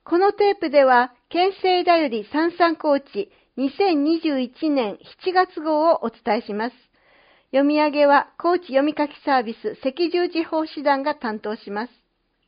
このテープでは、県政だよりさんさん高知2021年7月号をお伝えします。読み上げは高知読み書きサービス赤十字奉仕団が担当します。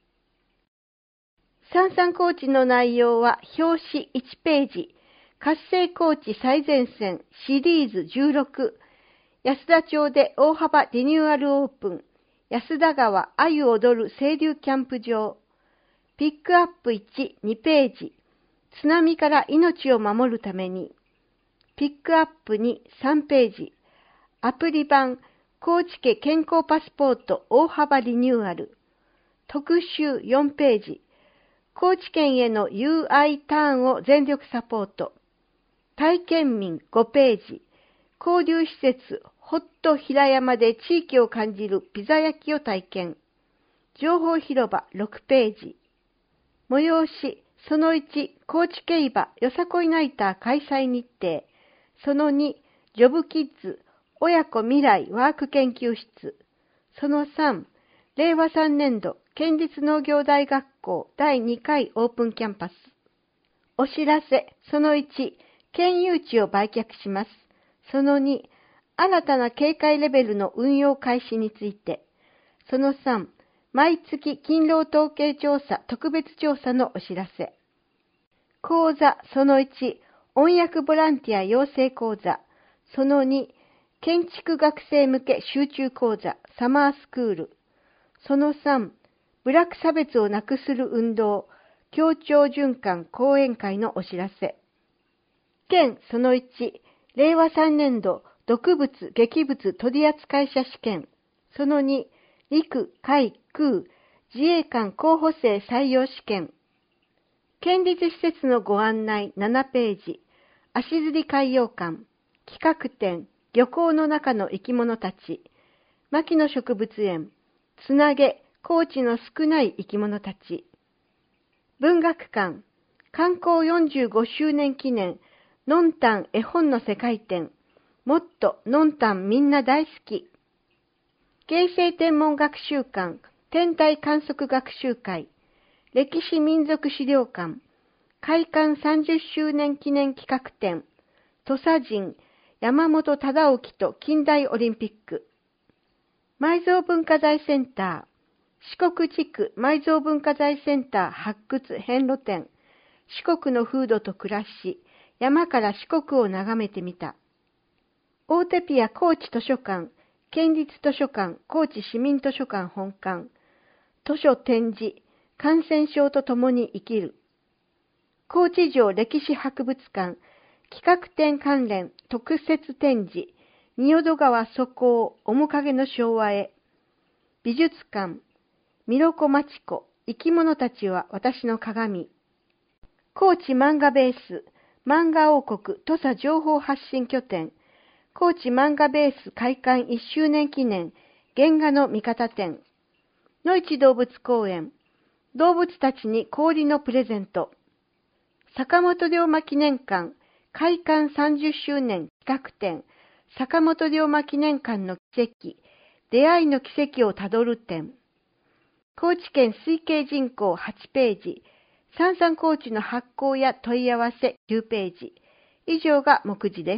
さんさん高知の内容は表紙1ページ、活性高知最前線シリーズ16、安田町で大幅リニューアルオープン、安田川あゆ踊る清流キャンプ場、ピックアップ1、2ページ、津波から命を守るために、ピックアップ2、3ページ、アプリ版高知家健康パスポート大幅リニューアル、特集4ページ、高知県への UI ターンを全力サポート、体験民5ページ、交流施設ホット平山で地域を感じるピザ焼きを体験、情報広場6ページ、催しその1、高知競馬よさこいナイター開催日程、その2、ジョブキッズ親子未来ワーク研究室、その3、令和3年度県立農業大学校第2回オープンキャンパス。お知らせ、その1、県有地を売却します。その2、新たな警戒レベルの運用開始について。その3、毎月勤労統計調査特別調査のお知らせ。講座、その1、音訳ボランティア養成講座。その2、建築学生向け集中講座サマースクール。その3、部落差別をなくする運動、協調循環講演会のお知らせ。県その1、令和3年度毒物劇物取扱者試験。その2、陸海空自衛官候補生採用試験。県立施設のご案内7ページ。足摺海洋館。企画展、漁港の中の生き物たち。牧野植物園。つなげ、高知の少ない生き物たち。文学館、観光45周年記念、のんたん絵本の世界展、もっとのんたんみんな大好き。京成天文学習館、天体観測学習会、歴史民族資料館、開館30周年記念企画展、土佐人、山本忠興と近代オリンピック。埋蔵文化財センター、四国地区埋蔵文化財センター発掘遍路展、四国の風土と暮らし、山から四国を眺めてみた。大手ピア高知図書館、県立図書館、高知市民図書館本館、図書展示、感染症とともに生きる。高知城歴史博物館、企画展関連特設展示、仁淀川疎行面影の昭和へ。美術館、ミロコマチコ、生き物たちは私の鏡。高知漫画ベース、漫画王国土佐情報発信拠点、高知漫画ベース開館1周年記念、原画の見方展。のいち動物公園、動物たちに氷のプレゼント。坂本龍馬記念館、開館30周年企画展、坂本龍馬記念館の奇跡、出会いの奇跡をたどる展。高知県推計人口8ページ、さんさん高知の発行や問い合わせ9ページ。以上が目次です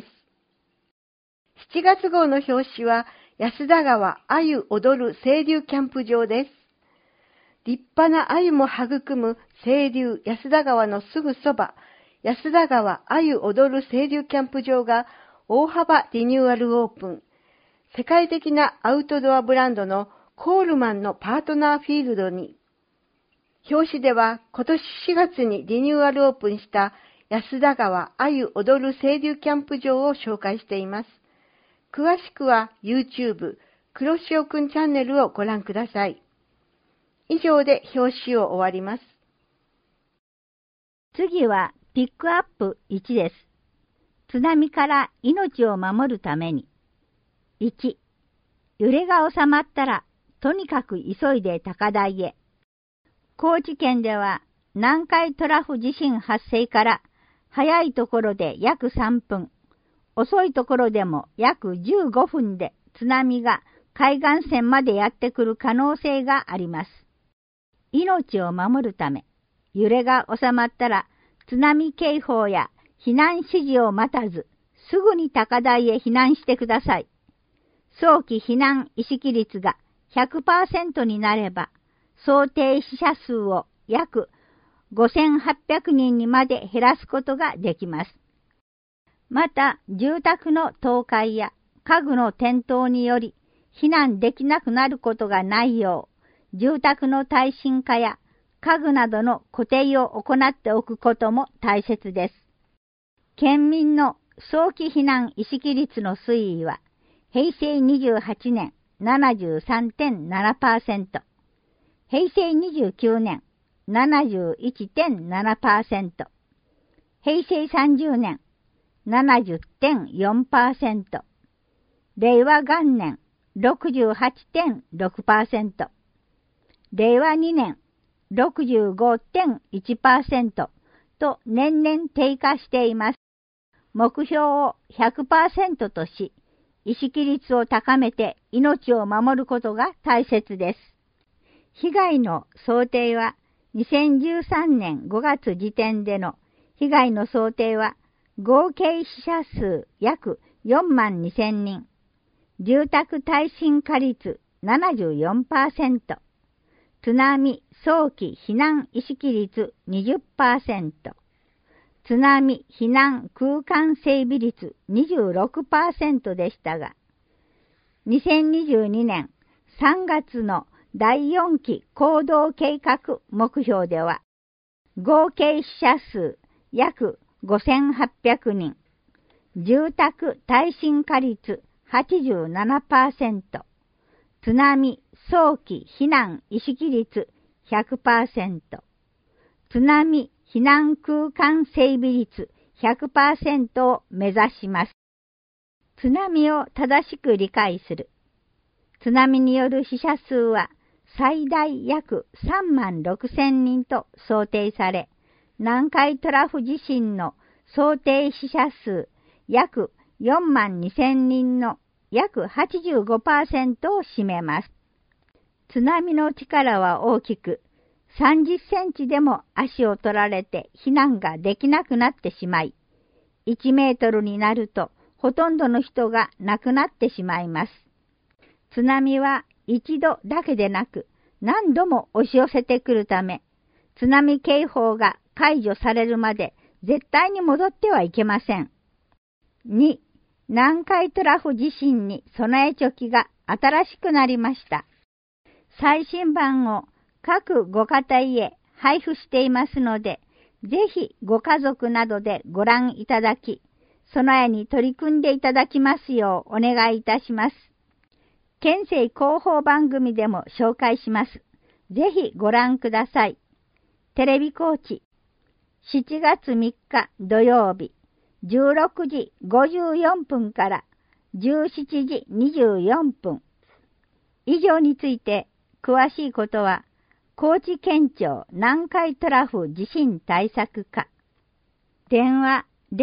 。7月号の表紙は、安田川あゆ踊る清流キャンプ場です。立派なあゆも育む清流安田川のすぐそば、安田川あゆ踊る清流キャンプ場が大幅リニューアルオープン。世界的なアウトドアブランドのコールマンのパートナーフィールドに、表紙では今年4月にリニューアルオープンした安田川あゆ踊る清流キャンプ場を紹介しています。詳しくは YouTube 黒潮くんチャンネルをご覧ください。以上で表紙を終わります。 次はピックアップ1です。津波から命を守るために。1、揺れが収まったらとにかく急いで高台へ。高知県では南海トラフ地震発生から早いところで約3分、遅いところでも約15分で津波が海岸線までやってくる可能性があります。命を守るため、 揺れが収まったら、津波警報や避難指示を待たず、すぐに高台へ避難してください。早期避難意識率が 100% になれば、想定死者数を約5800人にまで減らすことができます。また、住宅の倒壊や家具の転倒により避難できなくなることがないよう、住宅の耐震化や家具などの固定を行っておくことも大切です。県民の早期避難意識率の推移は、平成28年 73.7%、平成29年 71.7%、平成30年 70.4%、令和元年 68.6%、令和2年 65.1% と年々低下しています。目標を 100% とし、意識率を高めて命を守ることが大切です。被害の想定は、2013年5月時点での被害の想定は、合計死者数約4万2000人、住宅耐震化率 74%、津波早期避難意識率 20%、津波避難空間整備率 26% でしたが、2022年3月の第4期行動計画目標では、合計死者数約5800人、住宅耐震化率 87%、津波早期避難意識率 100%、津波避難空間整備率 100% を目指します。津波を正しく理解する。津波による死者数は最大約3万6000人と想定され、南海トラフ地震の想定死者数約4万2000人の約 85% を占めます。津波の力は大きく、30センチでも足を取られて避難ができなくなってしまい、1メートルになるとほとんどの人が亡くなってしまいます。津波は一度だけでなく何度も押し寄せてくるため、津波警報が解除されるまで絶対に戻ってはいけません。2、南海トラフ地震に備えチョキが新しくなりました。最新版を各ご家庭へ配布していますので、ぜひご家族などでご覧いただき、備えに取り組んでいただきますようお願いいたします。県政広報番組でも紹介します。ぜひご覧ください。テレビ高知、7月3日土曜日、16時54分から17時24分。以上について詳しいことは、高知県庁南海トラフ地震対策課。電話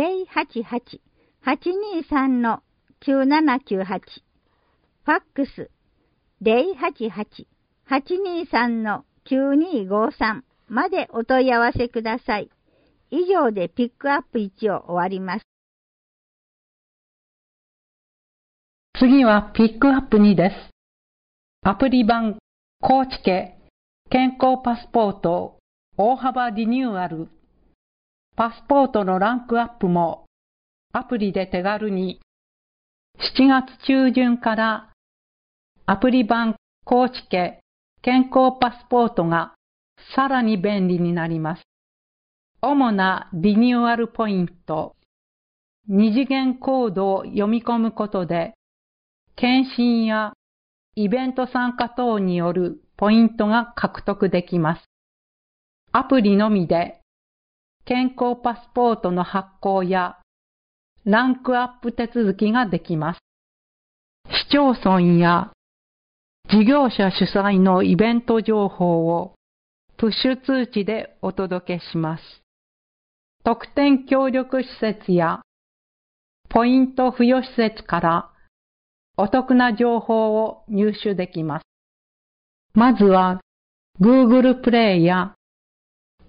088-823-9798。ファックス 088-823-9253 までお問い合わせください。以上でピックアップ1を終わります。 次はピックアップ2です。アプリ版高知家健康パスポート大幅リニューアル。パスポートのランクアップもアプリで手軽に。7月中旬からアプリ版高知家健康パスポートがさらに便利になります。主なリニューアルポイント。二次元コードを読み込むことで、検診やイベント参加等によるポイントが獲得できます。アプリのみで健康パスポートの発行やランクアップ手続きができます。市町村や事業者主催のイベント情報をプッシュ通知でお届けします。特典協力施設やポイント付与施設からお得な情報を入手できます。まずは Google プレイや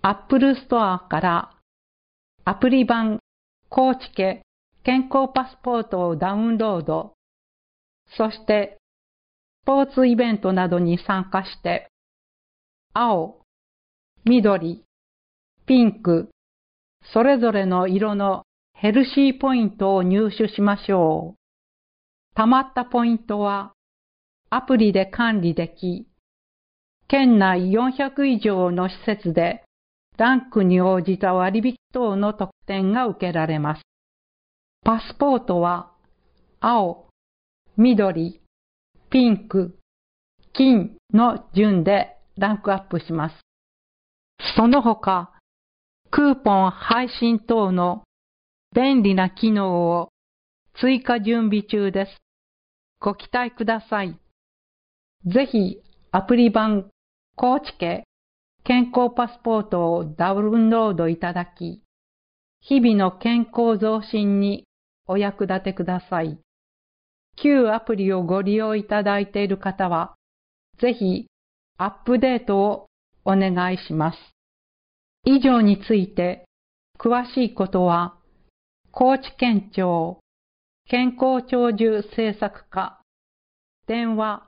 Apple ストアからアプリ版高知家健康パスポートをダウンロード、そしてスポーツイベントなどに参加して、青、緑、ピンク、それぞれの色のヘルシーポイントを入手しましょう。貯まったポイントはアプリで管理でき、県内400以上の施設でランクに応じた割引等の特典が受けられます。パスポートは青、緑、ピンク、金の順でランクアップします。その他、クーポン配信等の便利な機能を追加準備中です。ご期待ください。ぜひアプリ版高知家健康パスポートをダウンロードいただき、日々の健康増進にお役立てください。旧アプリをご利用いただいている方は、ぜひアップデートをお願いします。以上について詳しいことは、高知県庁健康長寿政策課電話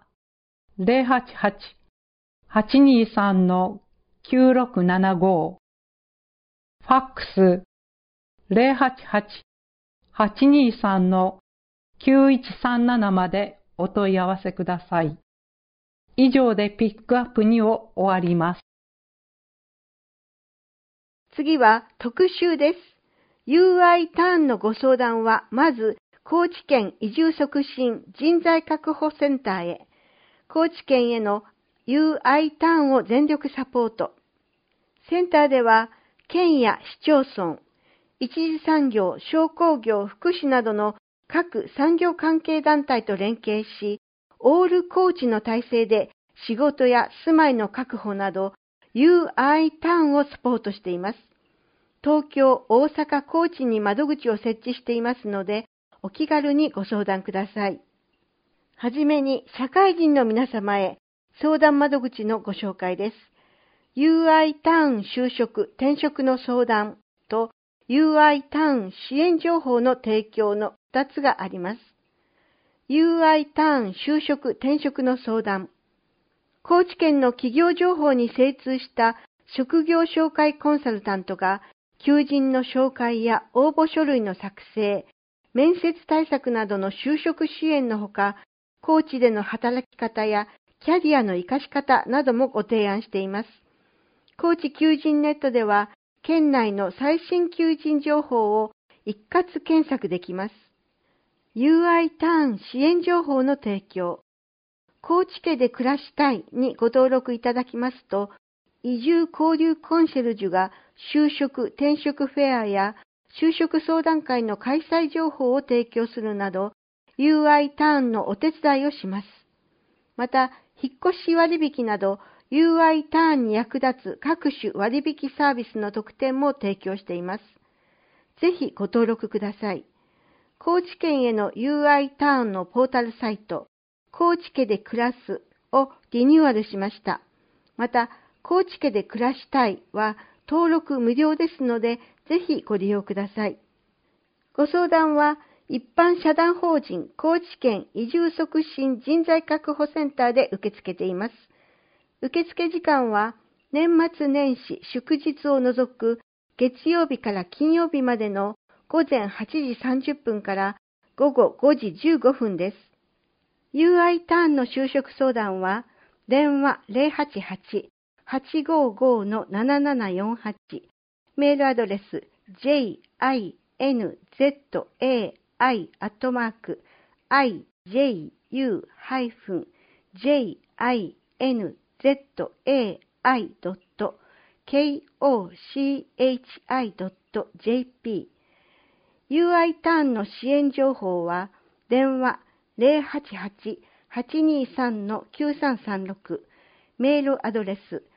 088-823-9675 ファックス 088-823-9137 までお問い合わせください。以上でピックアップにを終わります。 次は特集です。UI ターンのご相談は、まず、高知県移住促進人材確保センターへ、高知県への UI ターンを全力サポート。センターでは、県や市町村、一次産業、商工業、福祉などの各産業関係団体と連携し、オール高知の体制で仕事や住まいの確保など UI ターンをサポートしています。東京、大阪、高知に窓口を設置していますので、お気軽にご相談ください。はじめに社会人の皆様へ相談窓口のご紹介です。UI ターン就職・転職の相談と UI ターン支援情報の提供の2つがあります。UI ターン就職・転職の相談。高知県の企業情報に精通した職業紹介コンサルタントが求人の紹介や応募書類の作成、面接対策などの就職支援のほか、高知での働き方やキャリアの活かし方などもご提案しています。高知求人ネットでは、県内の最新求人情報を一括検索できます。UI ターン支援情報の提供。高知家で暮らしたいにご登録いただきますと、移住交流コンシェルジュが就職・転職フェアや就職相談会の開催情報を提供するなど、UI ターンのお手伝いをします。また、引っ越し割引など、UI ターンに役立つ各種割引サービスの特典も提供しています。ぜひご登録ください。高知県への UI ターンのポータルサイト、高知家で暮らすをリニューアルしました。また、高知家で暮らしたいは登録無料ですので、ぜひご利用ください。ご相談は、一般社団法人高知県移住促進人材確保センターで受け付けています。受付時間は、年末年始祝日を除く月曜日から金曜日までの午前8時30分から午後5時15分です。UI ターンの就職相談は、電話 088-855-7748、メールアドレス jinju-iju-hi.kochi.jp。 UI ターンの支援情報は、電話 088-823-9336、メールアドレス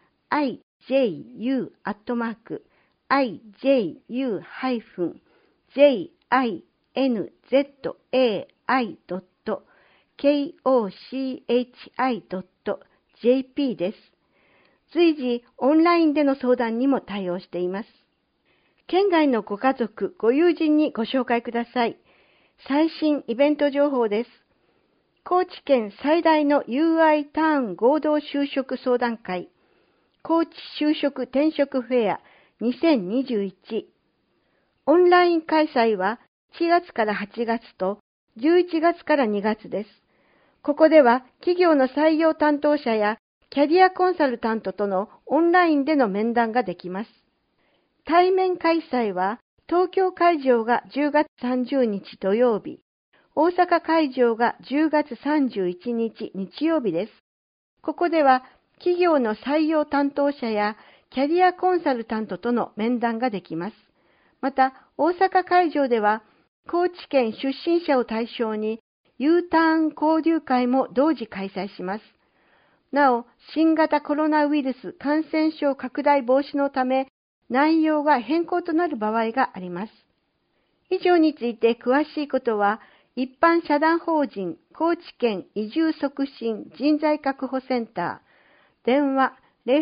iju-jinzai.kochi.jp です。 随時オンラインでの相談にも対応しています。県外のご家族、ご友人にご紹介ください。最新イベント情報です。高知県最大の UI ターン合同就職相談会、高知就職転職フェア2021。オンライン開催は7月から8月と11月から2月です。ここでは企業の採用担当者やキャリアコンサルタントとのオンラインでの面談ができます。対面開催は東京会場が10月30日土曜日、大阪会場が10月31日日曜日です。ここでは企業の採用担当者やキャリアコンサルタントとの面談ができます。また、大阪会場では高知県出身者を対象に U ターン交流会も同時開催します。なお、新型コロナウイルス感染症拡大防止のため、内容が変更となる場合があります。以上について詳しいことは、一般社団法人高知県移住促進人材確保センター、電話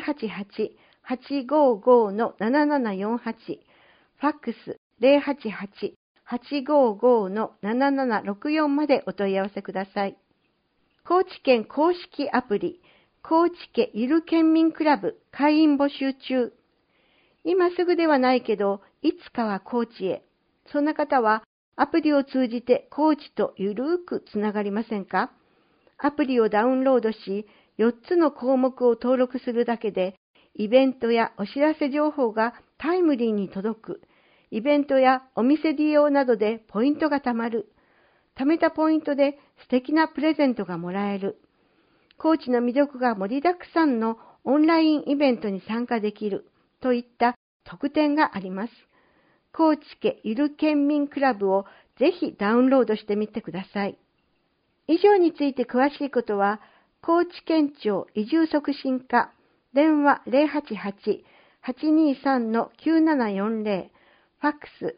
088-855-7748、ファックス 088-855-7764 までお問い合わせください。高知県公式アプリ、高知家ゆる県民クラブ会員募集中。今すぐではないけど、いつかは高知へ。そんな方は、アプリを通じて高知とゆるーくつながりませんか？アプリをダウンロードし、4つの項目を登録するだけで、イベントやお知らせ情報がタイムリーに届く。イベントやお店利用などでポイントが貯まる。貯めたポイントで素敵なプレゼントがもらえる。高知の魅力が盛りだくさんのオンラインイベントに参加できるといった特典があります。高知家ゆる県民クラブをぜひダウンロードしてみてください。以上について詳しいことは、高知県庁移住促進課、電話 088-823-9740、ファックス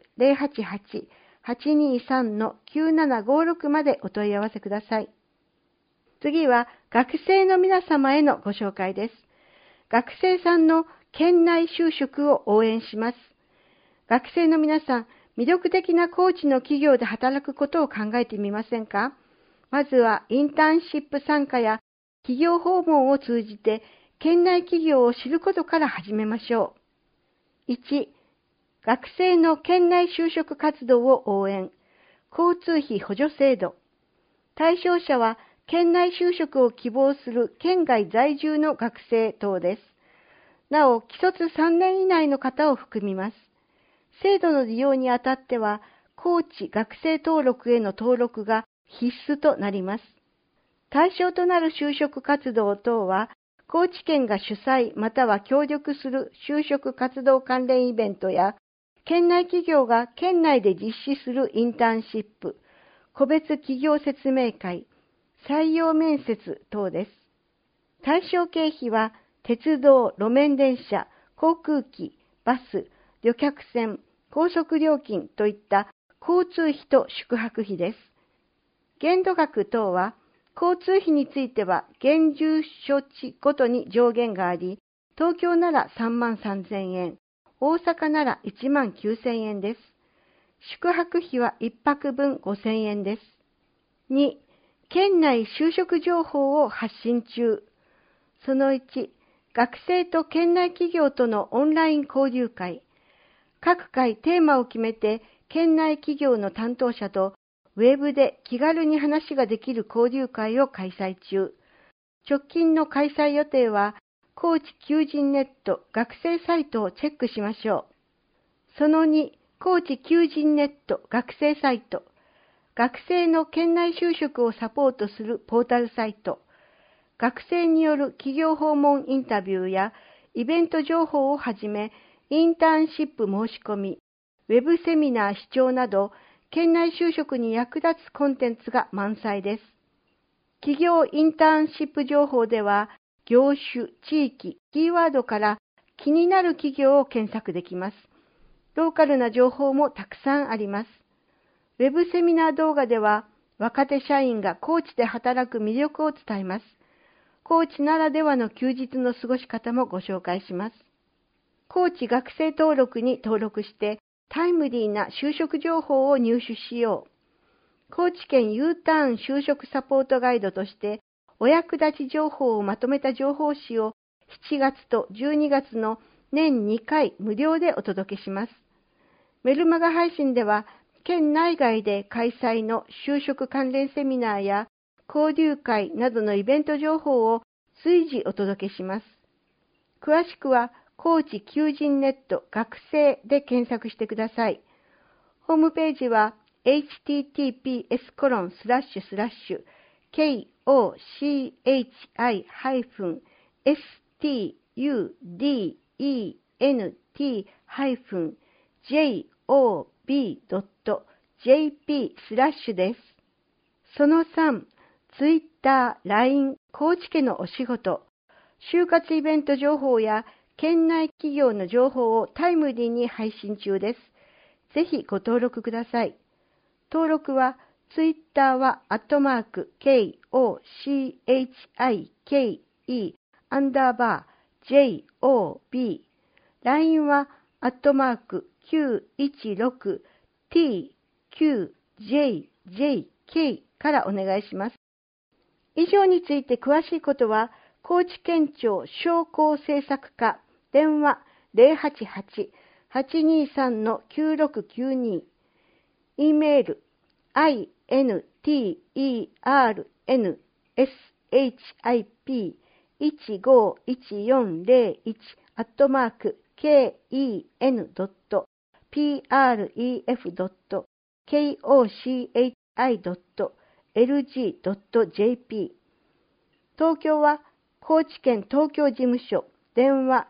088-823-9756 までお問い合わせください。次は学生の皆様へのご紹介です。学生さんの県内就職を応援します。学生の皆さん、魅力的な高知の企業で働くことを考えてみませんか？まずはインターンシップ参加や企業訪問を通じて県内企業を知ることから始めましょう。1、学生の県内就職活動を応援。交通費補助制度。対象者は県内就職を希望する県外在住の学生等です。なお、既卒3年以内の方を含みます。制度の利用にあたっては、高知学生登録への登録が必須となります。対象となる就職活動等は、高知県が主催または協力する就職活動関連イベントや、県内企業が県内で実施するインターンシップ、個別企業説明会、採用面接等です。対象経費は、鉄道、路面電車、航空機、バス、旅客船、高速料金といった交通費と宿泊費です。限度額等は、交通費については現住所地ごとに上限があり、東京なら33,000円、大阪なら19,000円です。宿泊費は1泊分5,000円です。2、県内就職情報を発信中。その1、学生と県内企業とのオンライン交流会。各回テーマを決めて、県内企業の担当者とウェブで気軽に話ができる交流会を開催中。直近の開催予定は、高知求人ネット学生サイトをチェックしましょう。その2、高知求人ネット学生サイト。学生の県内就職をサポートするポータルサイト。学生による企業訪問インタビューやイベント情報をはじめ、インターンシップ申し込み、ウェブセミナー視聴など、県内就職に役立つコンテンツが満載です。企業インターンシップ情報では、業種、地域、キーワードから気になる企業を検索できます。ローカルな情報もたくさんあります。ウェブセミナー動画では、若手社員が高知で働く魅力を伝えます。 高知ならではの休日の過ごし方もご紹介します。高知学生登録に登録してタイムリーな就職情報を入手しよう。高知県 U ターン就職サポートガイドとしてお役立ち情報をまとめた情報誌を7月と12月の年2回無料でお届けします。メルマガ配信では県内外で開催の就職関連セミナーや交流会などのイベント情報を随時お届けします。詳しくは高知求人ネット学生で検索してください。ホームページは https://kochi-student.jp です。その3、Twitter、LINE、高知県のお仕事、就活イベント情報や県内企業の情報をタイムリーに配信中です。ぜひご登録ください。登録は、Twitter は@KOCHIKE_JOB、LINE は@916T9JJK からお願いします。以上について詳しいことは、高知県庁商工政策課電話 088-823-9692 E メール internetken@ken.pref.kochi.lg.jp 東京は高知県東京事務所電話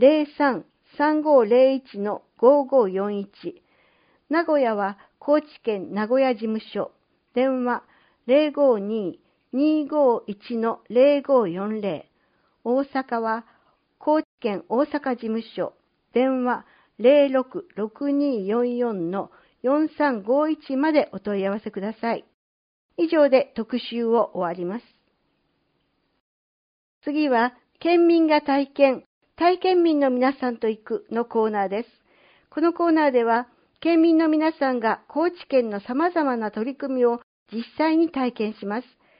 03-3501-5541 名古屋は高知県名古屋事務所電話 052-251-0540 大阪は高知県大阪事務所電話 066244-4351 までお問い合わせください。以上で特集を終わります。次は県民が体験民の皆さんと行くのコーナーです。このコーナーでは県民の皆さんが高知県の様々な取り組みを実際に体験します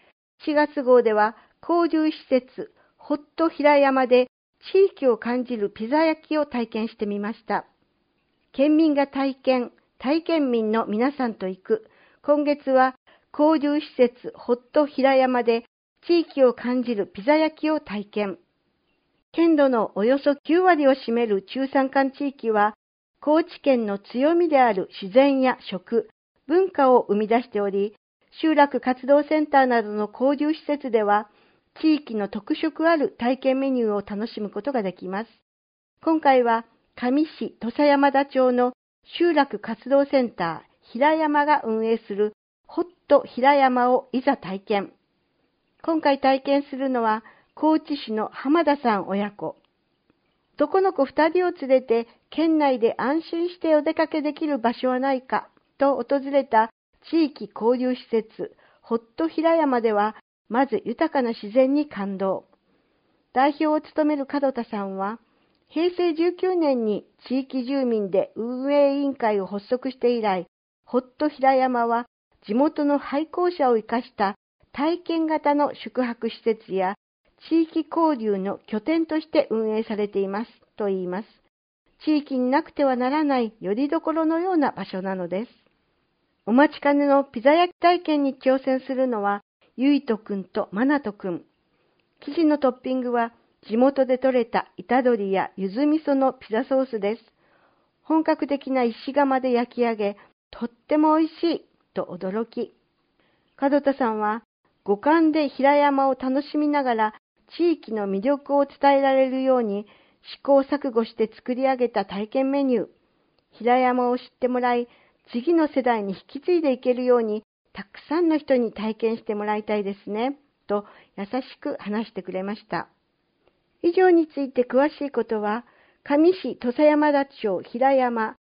。4月号では交流施設ホット平山で地域を感じるピザ焼きを体験してみました。県民が体験民の皆さんと行く。今月は交流施設ホット平山で地域を感じるピザ焼きを体験。県土のおよそ9割を占める中山間地域は、高知県の強みである自然や食、文化を生み出しており、集落活動センターなどの交流施設では、地域の特色ある体験メニューを楽しむことができます。今回は、上市土佐山田町の集落活動センター、平山が運営するホット平山をいざ体験。今回体験するのは、高知市の浜田さん親子。男の子2人を連れて県内で安心してお出かけできる場所はないかと訪れた地域交流施設ホット平山ではまず豊かな自然に感動。代表を務める門田さんは平成19年に地域住民で運営委員会を発足して以来、ホット平山は地元の廃校舎を生かした体験型の宿泊施設や地域交流の拠点として運営されていますと言います。地域になくてはならない拠り所のような場所なのです。お待ちかねのピザ焼き体験に挑戦するのは、ゆいとくんとまなとくん。生地のトッピングは地元で採れた板鶏やゆず味噌のピザソースです。本格的な石窯で焼き上げ、とっても美味しいと驚き。門田さんは五感で平山を楽しみながら地域の魅力を伝えられるように試行錯誤して作り上げた体験メニュー。平山を知ってもらい、次の世代に引き継いでいけるように、たくさんの人に体験してもらいたいですね、と優しく話してくれました。以上について詳しいことは、上市土佐山田町平山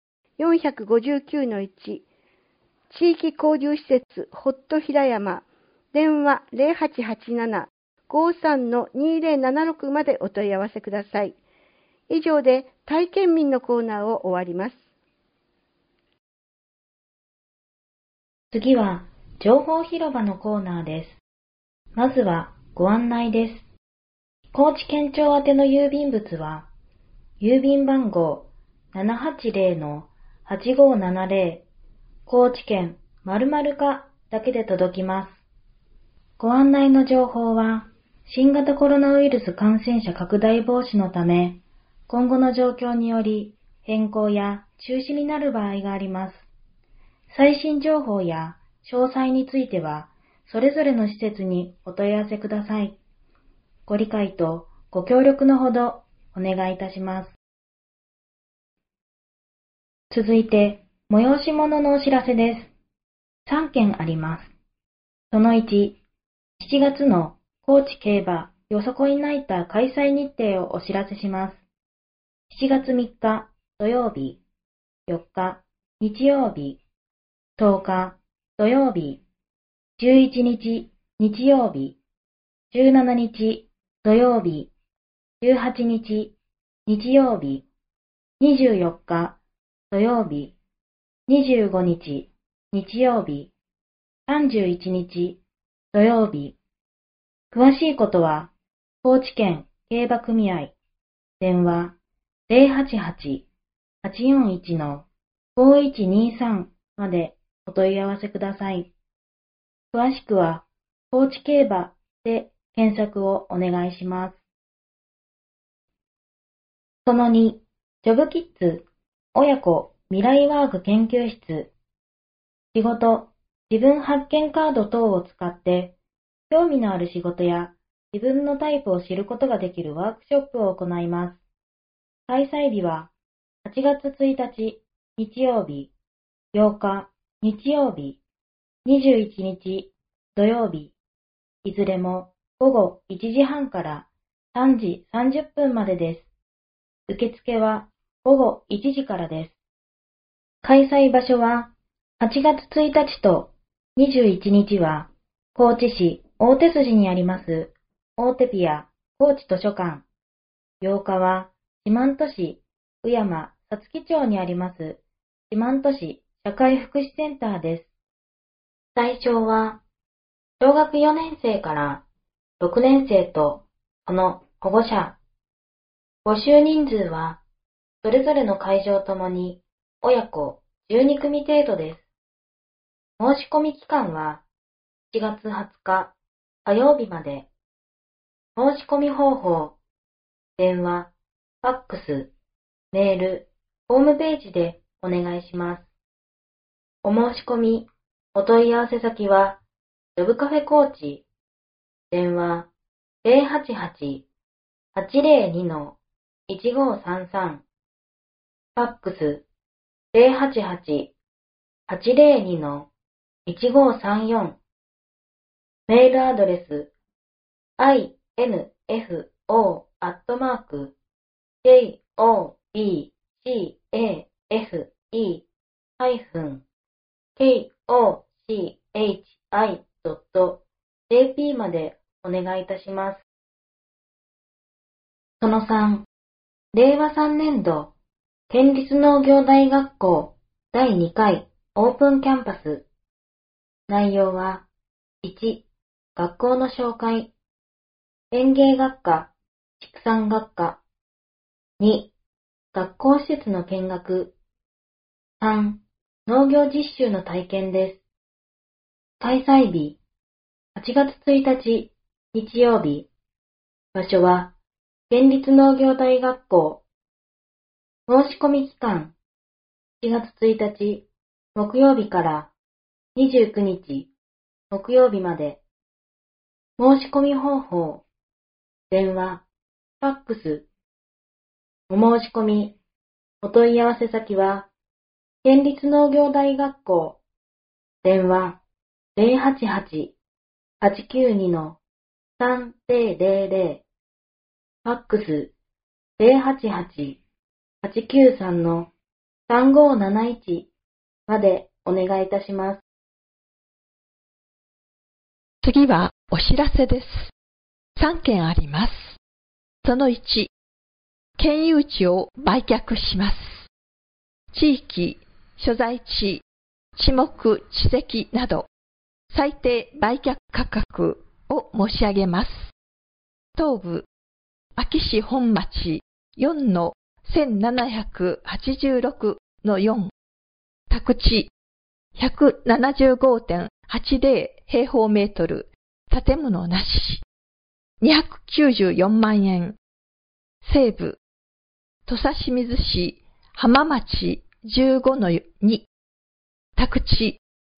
459-1、地域交流施設ホット平山、電話 03-2076までお問い合わせください。以上で体験民のコーナーを終わります。 次は情報広場のコーナーです。まずはご案内です。高知県庁宛ての郵便物は、郵便番号 780-8570 高知県〇〇課だけで届きます。ご案内の情報は、新型コロナウイルス感染者拡大防止のため、今後の状況により変更や中止になる場合があります。最新情報や詳細については、それぞれの施設にお問い合わせください。ご理解とご協力のほどお願いいたします。続いて、催し物のお知らせです。3件あります。その1、7月の高知競馬よさこいナイター開催日程をお知らせします。7月3日土曜日、4日日曜日、10日土曜日、11日日曜日、17日土曜日、18日日曜日、24日土曜日、25日日曜日、31日土曜日。詳しいことは、高知県競馬組合、電話 088-841-5123 までお問い合わせください。詳しくは、高知競馬で検索をお願いします。その2、ジョブキッズ、親子未来ワーク研究室。仕事、自分発見カード等を使って、興味のある仕事や自分のタイプを知ることができるワークショップを行います。開催日は8月1日日曜日、8日日曜日、21日土曜日、いずれも午後1時半から3時30分までです。受付は午後1時からです。開催場所は8月1日と21日は高知市大手筋にあります大手ピア高知図書館。8日は四万十市宇山皐月町にあります四万十市社会福祉センターです。対象は小学4年生から6年生とその保護者。募集人数はそれぞれの会場ともに親子12組程度です。申し込み期間は7月20日火曜日まで。申し込み方法、電話、ファックス、メール、ホームページでお願いします。お申し込み、お問い合わせ先は、ジョブカフェコーチ、電話 088-802-1533、ファックス 088-802-1534、メールアドレス info@jobcafe-kochi.jp までお願いいたします。その3、令和3年度県立農業大学校第2回オープンキャンパス。内容は1、学校の紹介。園芸学科、畜産学科。2、学校施設の見学。3、農業実習の体験です。開催日、8月1日、日曜日。場所は、県立農業大学校。申し込み期間、7月1日、木曜日から29日、木曜日まで。申し込み方法、電話、ファックス。お申し込み、お問い合わせ先は、県立農業大学校、電話088-892-3000、ファックス088-893-3571までお願いいたします。 次はお知らせです。 3件あります。その1、県有地を売却します。地域、所在地、地目、地籍など、最低売却価格を申し上げます。東部、安芸市本町 4-1786-4、宅地 175.80 平方メートル、建物なし、294万円。西部、土佐清水市浜町 15-2、宅地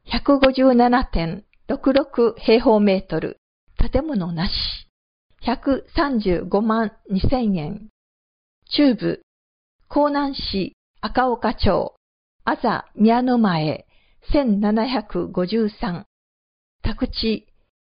157.66 平方メートル、建物なし、135万2000円。中部、江南市赤岡町あざ宮の前 1753、宅地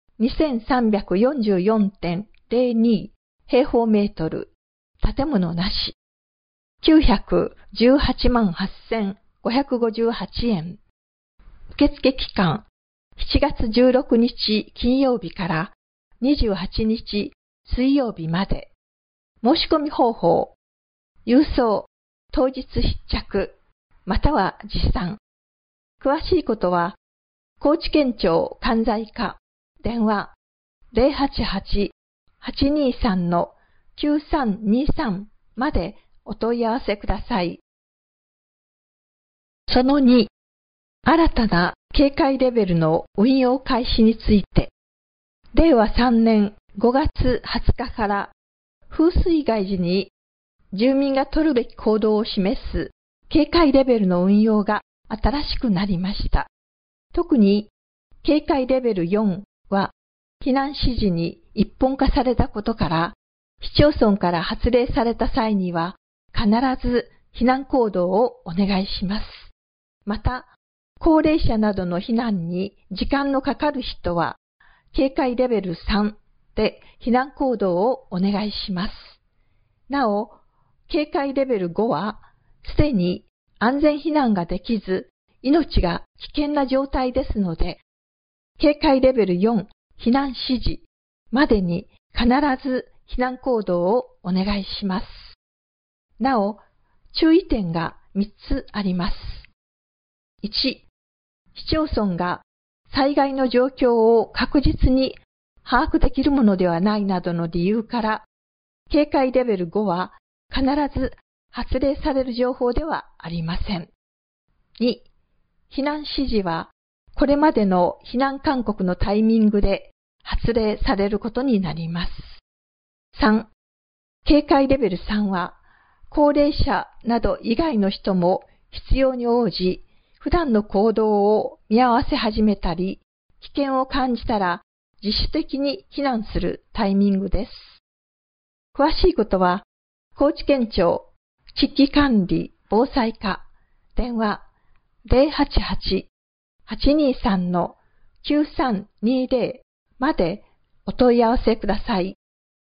2344.02 平方メートル、建物なし、918万8558円。受付期間、7月16日金曜日から28日水曜日まで。申し込み方法、郵送、当日必着、または持参。詳しいことは、高知県庁関西課、電話 088-823-9323 までお問い合わせください。その2、新たな警戒レベルの運用開始について、令和3年5月20日から風水害時に住民が取るべき行動を示す警戒レベルの運用が新しくなりました。特に警戒レベル4は避難指示に一本化されたことから、市町村から発令された際には必ず避難行動をお願いします。また、高齢者などの避難に時間のかかる人は、警戒レベル3で避難行動をお願いします。なお、警戒レベル5は、すでに安全避難ができず、命が危険な状態ですので、警戒レベル4避難指示までに必ず避難行動をお願いします。なお、注意点が3つあります。1、市町村が災害の状況を確実に把握できるものではないなどの理由から、警戒レベル5は必ず発令される情報ではありません。2、避難指示はこれまでの避難勧告のタイミングで発令されることになります。3、警戒レベル3は高齢者など以外の人も必要に応じ、普段の行動を見合わせ始めたり、危険を感じたら自主的に避難するタイミングです。詳しいことは、高知県庁地域管理防災課電話 088-823-9320 までお問い合わせください。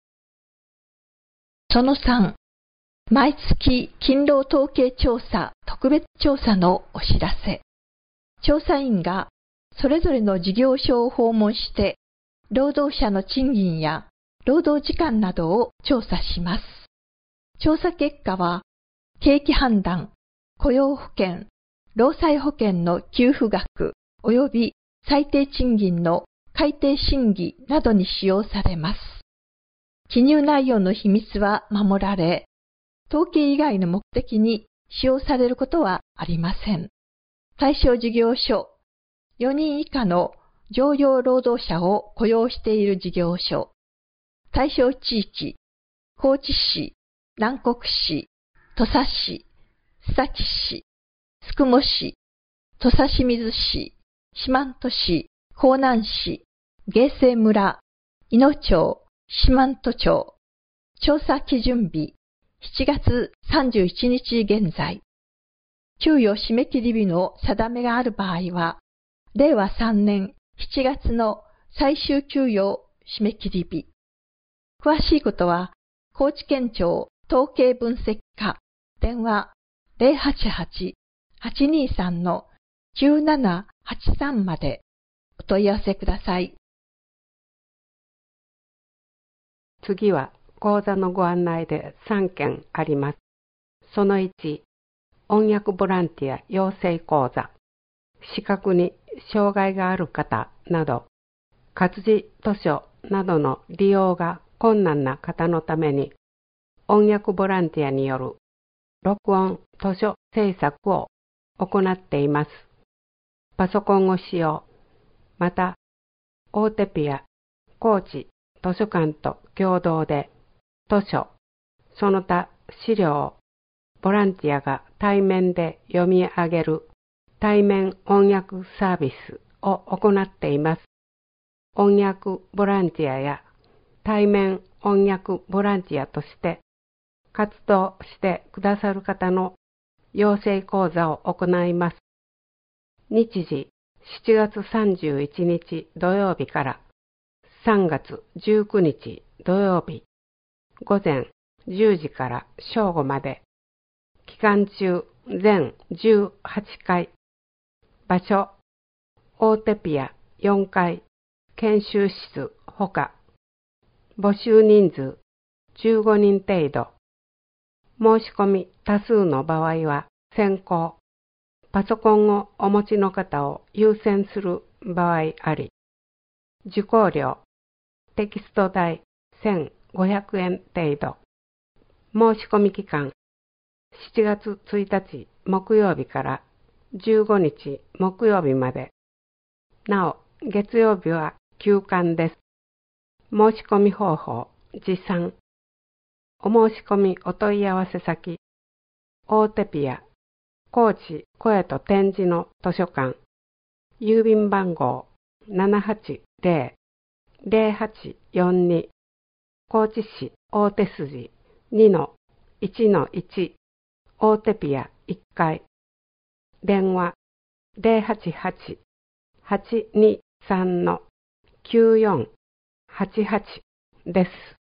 その3、毎月勤労統計調査特別調査のお知らせ。調査員がそれぞれの事業所を訪問して、労働者の賃金や労働時間などを調査します。調査結果は、景気判断、雇用保険、労災保険の給付額及び最低賃金の改定審議などに使用されます。記入内容の秘密は守られ、統計以外の目的に使用されることはありません。対象事業所、4人以下の常用労働者を雇用している事業所、対象地域、高知市、南国市、土佐市、須崎市、宿毛市、土佐清水市、四万十市、江南市、芸西村、伊野町、四万十町、調査基準日、7月31日現在。給与締め切り日の定めがある場合は、令和3年7月の最終給与締め切り日。詳しいことは、高知県庁統計分析課電話 088-823-9783 までお問い合わせください。 次は講座のご案内で3件あります。その1、音訳ボランティア養成講座。視覚に障害がある方など、活字図書などの利用が困難な方のために、音訳ボランティアによる録音図書制作を行っています。パソコンを使用、また、オーテピア、高知図書館と共同で図書、その他資料をボランティアが対面で読み上げる対面音訳サービスを行っています。音訳ボランティアや対面音訳ボランティアとして活動してくださる方の養成講座を行います。日時7月31日土曜日から3月19日土曜日午前10時から正午まで、期間中全18回、場所、オーテピア4階、研修室ほか、募集人数15人程度、申し込み多数の場合は先行、パソコンをお持ちの方を優先する場合あり、受講料、テキスト代1500円程度、申し込み期間、7月1日木曜日から15日木曜日まで。なお、月曜日は休館です。申し込み方法、持参。お申し込みお問い合わせ先、オーテピア、高知声と点字の図書館、郵便番号 780-0842、高知市大手筋 2-1-1、オーテピア1階、電話 088-823-9488 です。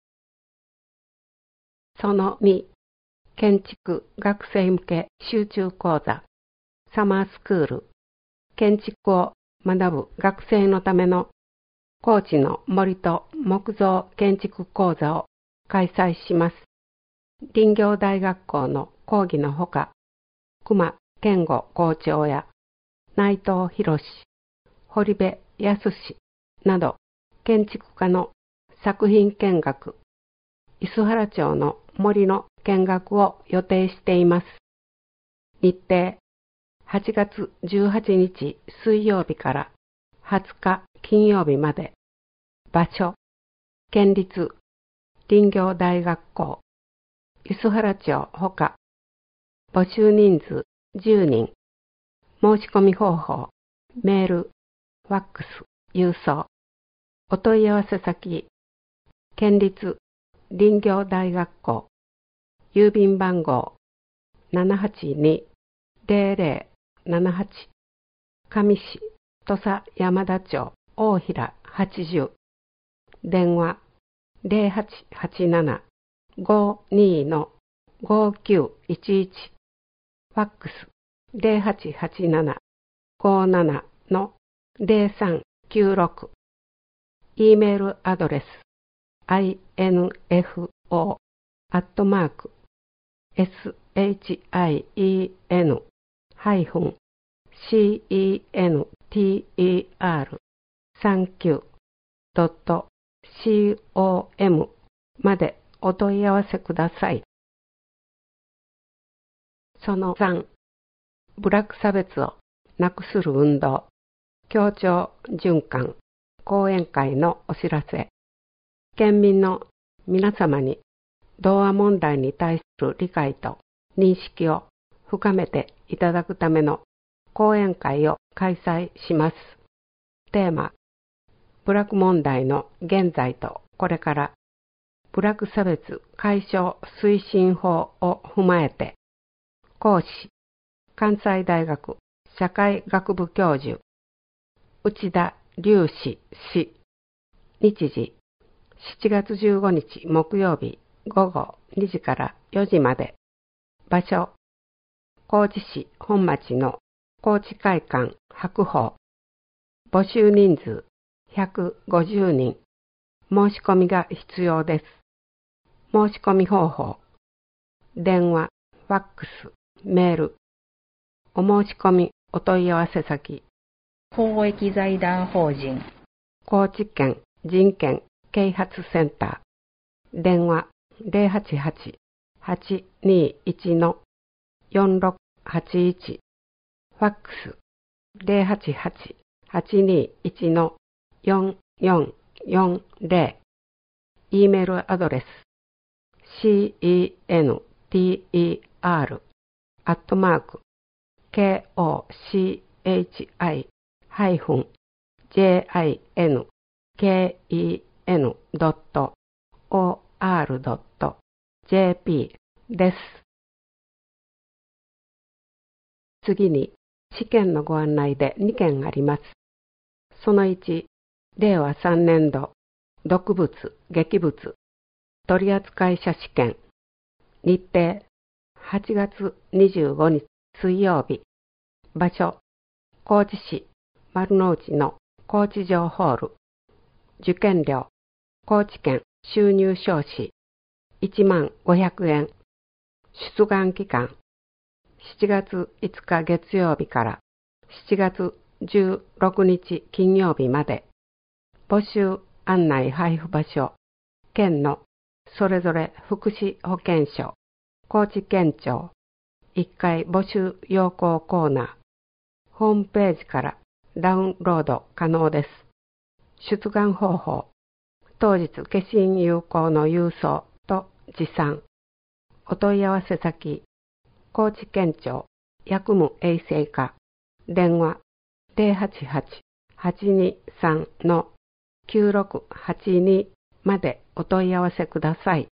その2、建築学生向け集中講座、サマースクール、建築を学ぶ学生のための高知の森と木造建築講座を開催します。林業大学校の講義のほか、熊健吾校長や内藤博、堀部康など建築家の作品見学、梼原町の森の見学を予定しています。日程、8月18日水曜日から20日金曜日まで。場所、県立林業大学校、梼原町ほか。募集人数10人。申し込み方法、メール、ファックス、郵送。お問い合わせ先、県立林業大学校、郵便番号 782-0078、上市土佐山田町大平80、電話 0887-52-5911、ファックス 0887-57-0396、E メールアドレス info@center39.com までお問い合わせください。その3、部落差別をなくする運動、協調循環講演会のお知らせ。県民の皆様に同和問題に対する理解と認識を深めていただくための講演会を開催します。テーマ、部落問題の現在とこれから、部落差別解消推進法を踏まえて、講師、関西大学社会学部教授、内田隆史氏、日時、7月15日木曜日午後2時から4時まで。場所、高知市本町の高知会館白鵬。募集人数150人。申し込みが必要です。 申し込み方法。電話、ファックス、メール。お申し込み、お問い合わせ先。 公益財団法人高知県人権啓発センター。電話 088-821-4681。ファックス 088-821-4440。E メールアドレス center.jinken.or.jp です。次に、試験のご案内で2件あります。その1、令和3年度、読物、劇物、取扱者試験。日程、8月25日水曜日。場所、高知市丸の内の高知城ホール。受験料、高知県収入証紙15,500円。出願期間、7月5日月曜日から7月16日金曜日まで。募集案内配布場所、県のそれぞれ福祉保健所、高知県庁、1階募集要項コーナー、ホームページからダウンロード可能です。出願方法、当日消印有効の郵送と持参。お問い合わせ先、高知県庁薬務衛生課、電話 088-823-9682 までお問い合わせください。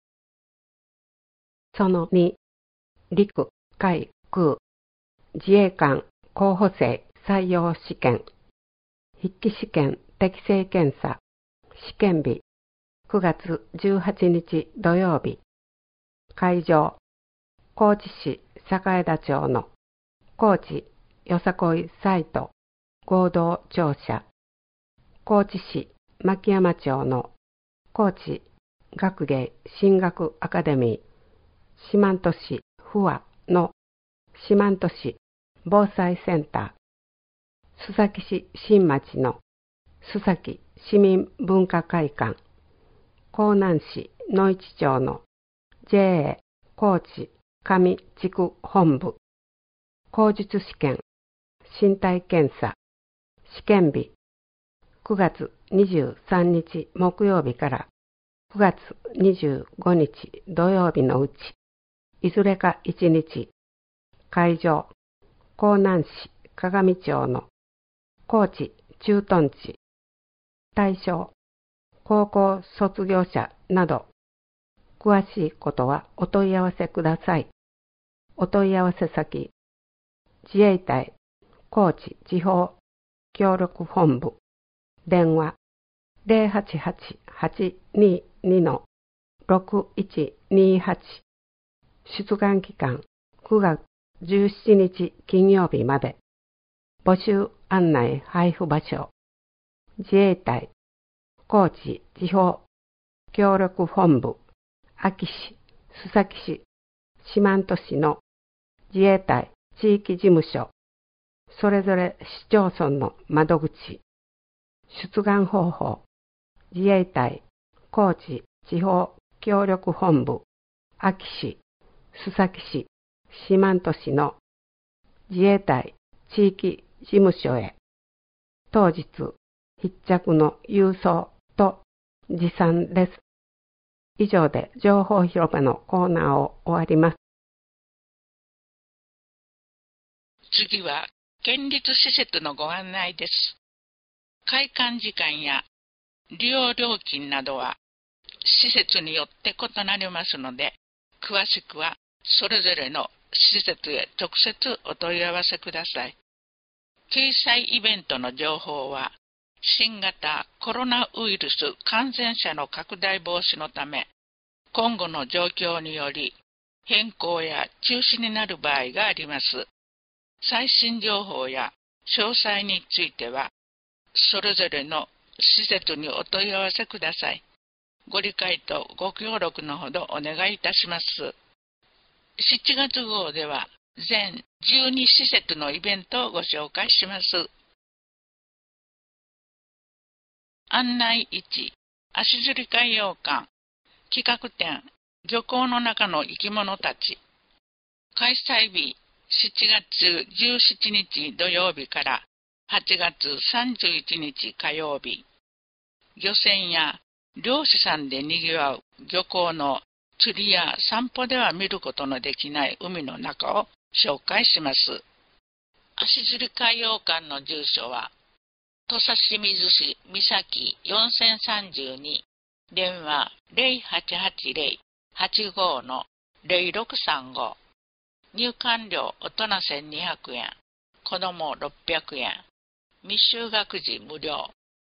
その2、陸、海、空、自衛官候補生採用試験。筆記試験適正検査。試験日、9月18日土曜日。会場、高知市栄田町の高知よさこいサイト合同庁舎。高知市牧山町の高知学芸進学アカデミー。四万十市不和の四万十市防災センター。須崎市新町の須崎市民文化会館。江南市野市町の JA 高知上地区本部。口述試験身体検査。試験日、9月23日木曜日から9月25日土曜日のうち、いずれか1日。会場、江南市鏡町の高知駐屯地。対象、高校卒業者など。詳しいことはお問い合わせください。お問い合わせ先、自衛隊高知地方協力本部。電話 088-822-6128。出願期間9月17日金曜日まで。募集案内配布場所、自衛隊高知地方協力本部、安芸市、須崎市、四万十市の自衛隊地域事務所、それぞれ市町村の窓口。出願方法、自衛隊高知地方協力本部、安芸市、須崎市、四万十市の自衛隊地域事務所へ。当日必着の郵送と持参です。以上で情報広場のコーナーを終わります。 次は県立施設のご案内です。開館時間や利用料金などは施設によって異なりますので、詳しくはそれぞれの施設へ直接お問い合わせください。掲載イベントの情報は、新型コロナウイルス感染者の拡大防止のため、今後の状況により変更や中止になる場合があります。最新情報や詳細については、それぞれの施設にお問い合わせください。 ご理解とご協力のほどお願いいたします。7月号では全12施設のイベントをご紹介します。案内1、足摺海洋館企画展、漁港の中の生き物たち。開催日、7月17日土曜日から8月31日火曜日。漁船や漁師さんで賑わう漁港の釣りや散歩では見ることのできない海の中を紹介します。足摺海洋館の住所は、土佐清水市三4032、電話 0880-85-0635。入館料大人1200円、子供600円、未就学児無料。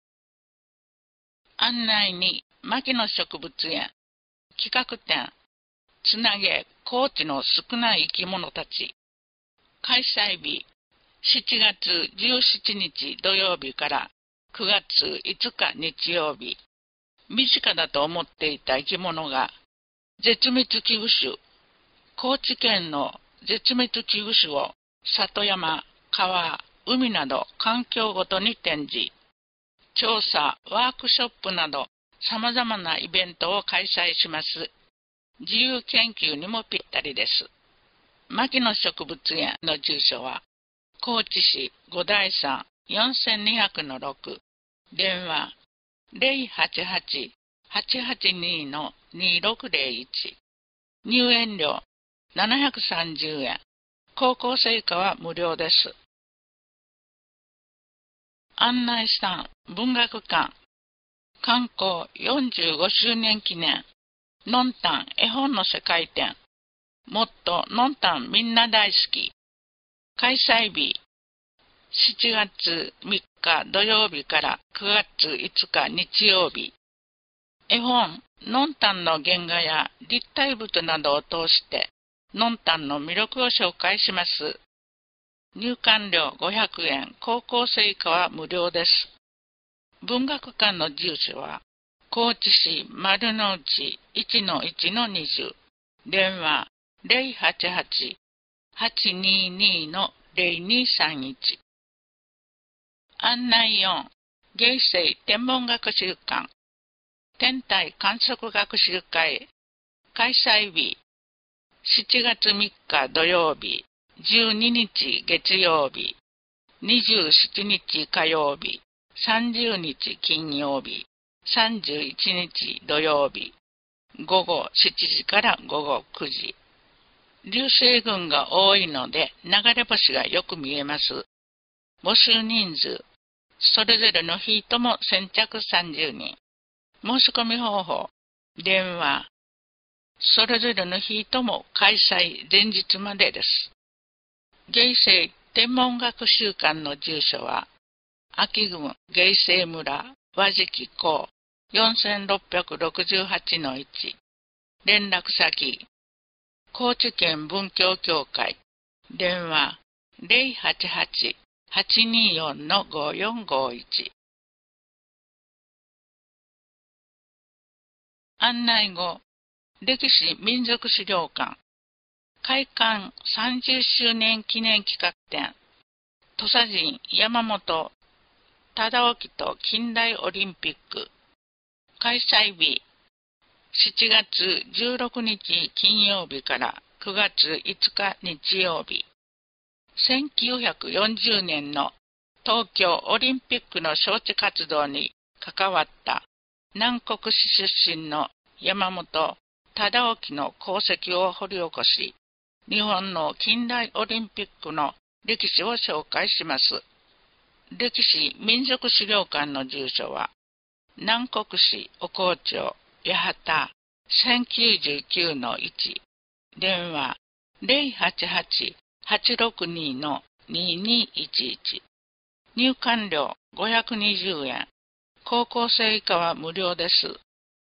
案内に牧野植物園企画展、つなげ高知の少ない生き物たち。開催日、7月17日土曜日から9月5日日曜日。身近だと思っていた生き物が絶滅危惧種、高知県の絶滅危惧種を里山、川、海など環境ごとに展示。調査、ワークショップなど様々なイベントを開催します。自由研究にもぴったりです。牧野植物園の住所は、高知市五台山4200-6、電話 088-882-2601。入園料730円、高校生以下は無料です。案内3、文学館観光45周年記念のんたん絵本の世界展、もっとのんたんみんな大好き。開催日、7月3日土曜日から9月5日日曜日。絵本のんたんの原画や立体物などを通してのんたんの魅力を紹介します。入館料500円、高校生以下は無料です。文学館の住所は、高知市丸の内 1-1-20、電話 088-822-0231。案内4、芸生天文学習館天体観測学習会。開催日、7月3日土曜日、12日月曜日、27日火曜日、30日金曜日、31日土曜日、午後7時から午後9時。流星群が多いので流れ星がよく見えます。募集人数、それぞれの日とも先着30人。申し込み方法、電話、それぞれの日とも開催前日までです。芸生天文学習館の住所は、秋郡芸生村和敷港 4668-1。連絡先、高知県文教協会。電話 088-824-5451。案内後、歴史民族資料館開館30周年記念企画展、土佐人山本忠興と近代オリンピック。開催日、7月16日金曜日から9月5日日曜日。1940年の東京オリンピックの招致活動に関わった南国市出身の山本忠興の功績を掘り起こし、日本の近代オリンピックの歴史を紹介します。歴史民族資料館の住所は、南国市お香町八幡 1099-1、電話 088-862-2211。入館料520円、高校生以下は無料です。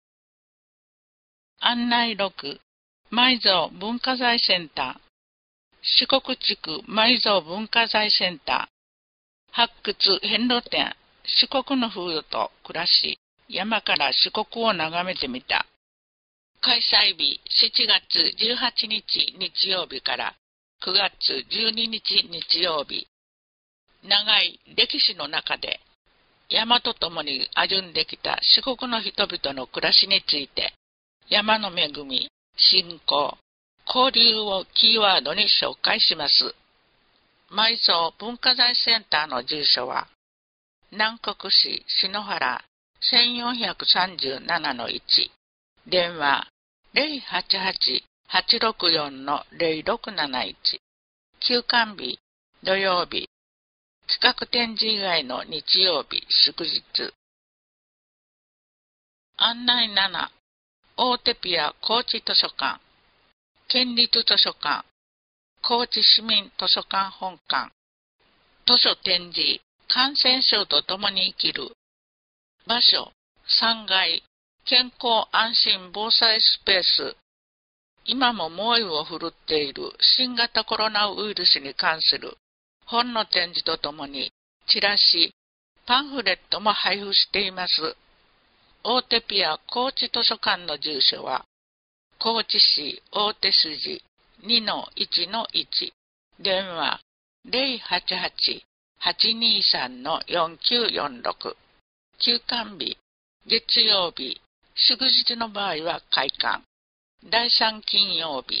案内6、埋蔵文化財センター四国地区埋蔵文化財センター発掘遍路展、四国の風土と暮らし。 山から四国を眺めてみた。開催日7月18日日曜日から9月12日日曜日。長い歴史の中で山と共に歩んできた四国の人々の暮らしについて、山の恵み、信仰、交流をキーワードに紹介します。埋蔵文化財センターの住所は、南国市篠原 1437-1、電話 088-864-0671、休館日、土曜日、企画展示以外の日曜日、祝日。案内7、大手ピア高知図書館、県立図書館、高知市民図書館本館、図書展示、感染症とともに生きる。場所、3階、健康安心防災スペース。今も猛威を振るっている新型コロナウイルスに関する本の展示とともに、チラシ、パンフレットも配布しています。大手ピア高知図書館の住所は、高知市大手筋 2-1-1、電話 088-823-4946、休館日、月曜日、祝日の場合は開館、第3金曜日。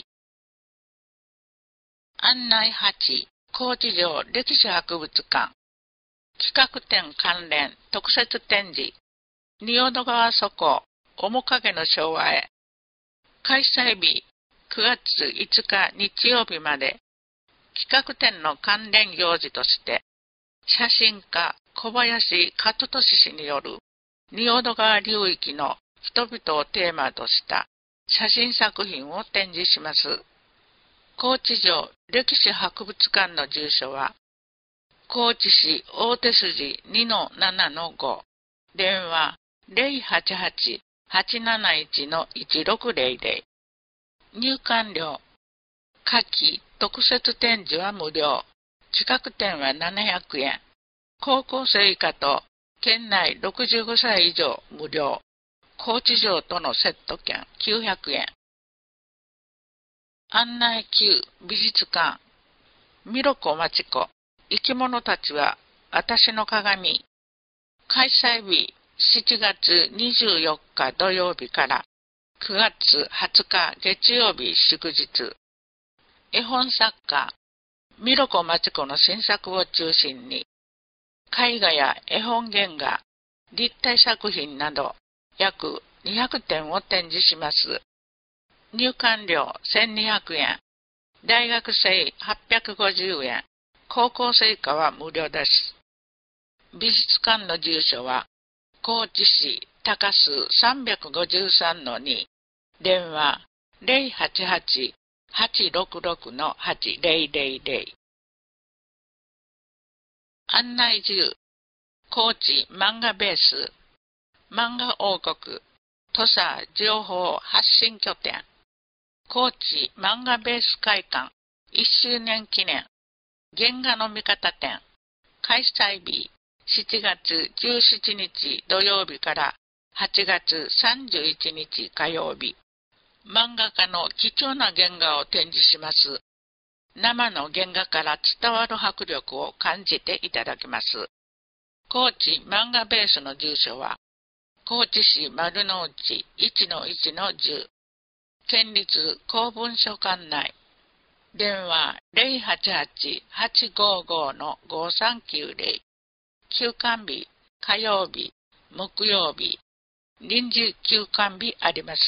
案内8、高知城歴史博物館、企画展関連特設展示、仁淀川疎港、面影の昭和へ。開催日、9月5日日曜日まで、企画展の関連行事として、写真家小林勝利氏による仁淀川流域の人々をテーマとした写真作品を展示します。高知城歴史博物館の住所は、高知市大手筋 2-7-5、電話 088-871-1600、入館料、夏季特設展示は無料、企画展は700円、高校生以下と県内65歳以上無料、高知城とのセット券900円。案内9、美術館、ミロコマチコ、生き物たちは私の鏡。開催日7月24日土曜日から9月20日月曜日祝日。絵本作家、ミロコマチコの新作を中心に、絵画や絵本原画、立体作品など約200点を展示します。入館料1200円、大学生850円、高校生以下は無料です。美術館の住所は、高知市高洲 353-2、電話 088-866-8000。案内10、高知漫画ベース、漫画王国、土佐情報発信拠点、高知漫画ベース会館1周年記念、原画の見方展、開催日7月17日土曜日から8月31日火曜日。漫画家の貴重な原画を展示します。生の原画から伝わる迫力を感じていただきます。高知漫画ベースの住所は、高知市丸の内 1-1-10、県立公文書館内、電話 088-855-5390、休館日、火曜日、木曜日、臨時休館日あります。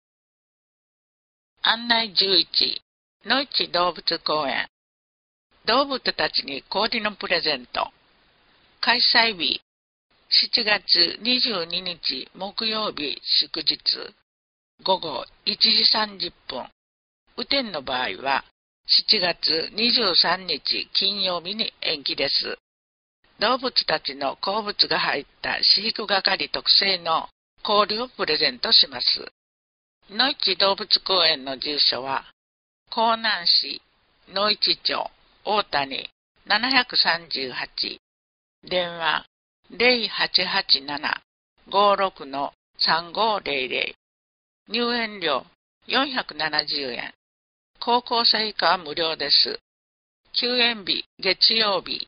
案内11、野市動物公園、動物たちに氷のプレゼント。開催日、7月22日木曜日祝日、午後1時30分。雨天の場合は、7月23日金曜日に延期です。動物たちの好物が入った飼育係特製の氷をプレゼントします。野市動物公園の住所は、江南市野市町大谷738、電話 56-3500。入園料470円。高校生以下は無料です。休園日、月曜日。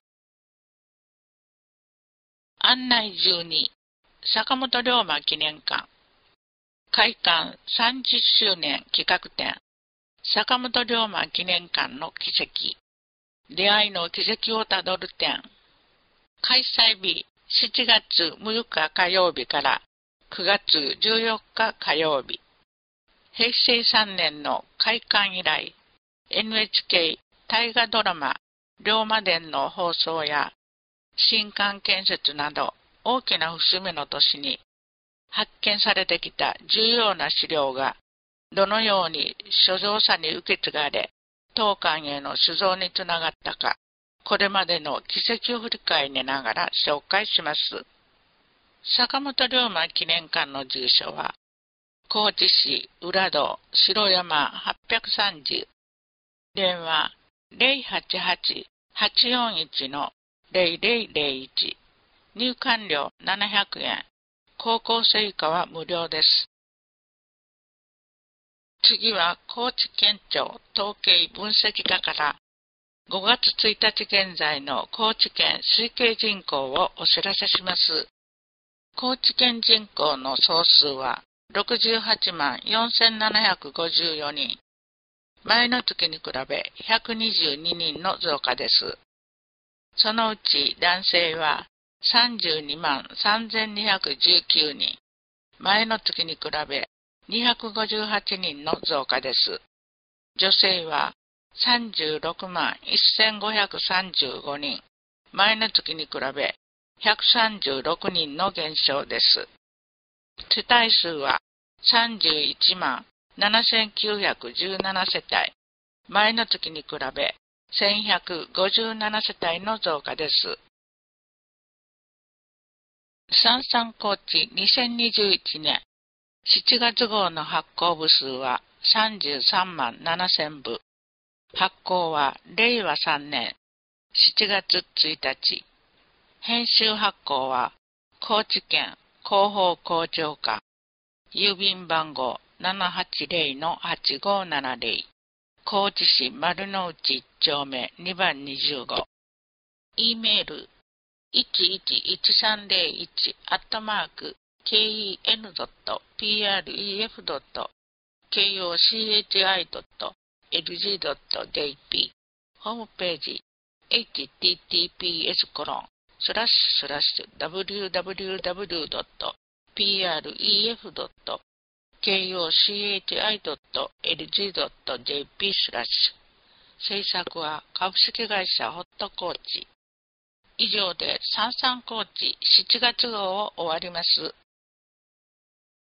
案内12、坂本龍馬記念館。開館30周年企画展。坂本龍馬記念館の軌跡。出会いの軌跡をたどる展。開催日、7月6日火曜日から9月14日火曜日。平成3年の開館以来、NHK 大河ドラマ龍馬伝の放送や新館建設など大きな節目の年に発見されてきた重要な資料がどのように所蔵者に受け継がれ当館への酒造につながったか、これまでの軌跡を振り返りながら紹介します。坂本龍馬記念館の住所は高知市浦戸城山830。電話 088-841-0001。入館料700円。高校生以下は無料です。次は高知県庁統計分析課から5月1日現在の高知県推計人口をお知らせします。高知県人口の総数は68万4754人。前の月に比べ122人の増加です。そのうち男性は32万3219人。前の月に比べ258人の増加です。女性は36万1535人。前の月に比べ136人の減少です。世帯数は31万7917世帯。前の月に比べ1157世帯の増加です。三々高知2021年7月号の発行部数は33万7000部。発行は令和3年7月1日。編集発行は高知県広報工場課。郵便番号780-8570。高知市丸の内1丁目2番25。E メール1111-ken.pref.kochi.lg.jp。 ホームページ https://www.pref.kochi.lg.jp。 制作は株式会社ホットコーチ。以上で三々高知7月号を終わります。